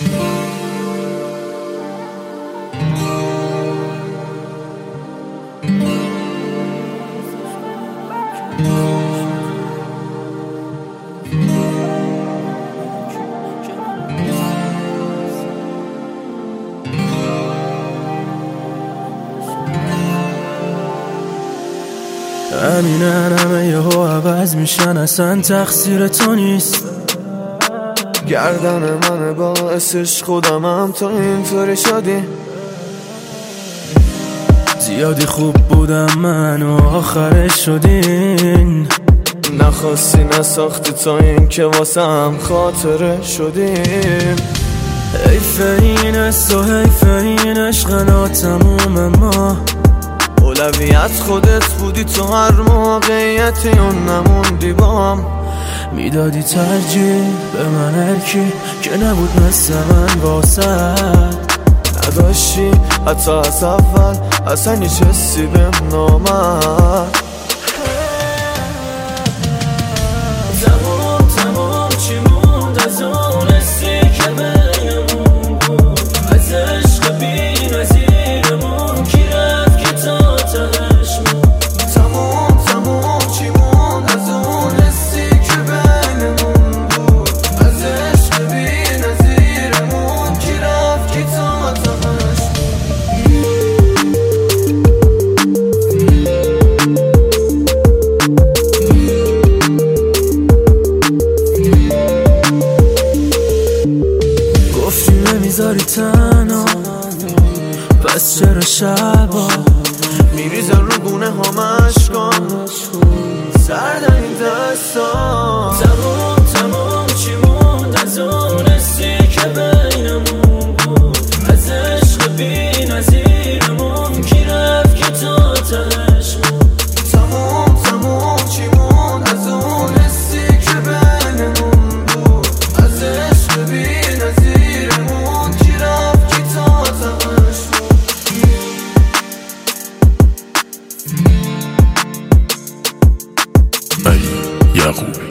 همینن همه یهو عوض میشن، اصلا تقصیر تو نیست. گردن من باعثش خودمم تا اینطوری شدی. زیادی خوب بودم من و آخرش شدین. نخواستی نساختی تا این که واسم خاطره شدیم. حیف این است و حیف این عشق ناتموم ما. اولویت خودت بودی تو هر موقعیتی اون نموندی بام. میدادی ترجیح به من هرکی که نبود مثل من واسد. نداشتی حتی از اول اصلا هیچ حسی بهم نامد. تمام چی موند از اون حسی که بینمون بود، از عشق بی نظیرمون کی رفت که تا تهش موند. تمام چی موند از اون حسی که بینمون بود، از عشق بی نظیرمون کی رفت که تا تهش نمیذاری تنها، پس چرا شبا میریزن رو گونه ها مشکان سردن این دستا. تمام چی موند از اون حسی که بینمون بود، از عشق بی نظیرمون کی رفت که تا تهش موند. تمام چی موند از اون حسی که بینمون بود، از عشق بی نظیرمون کی رفت که تا تهش موند. علی یعقوب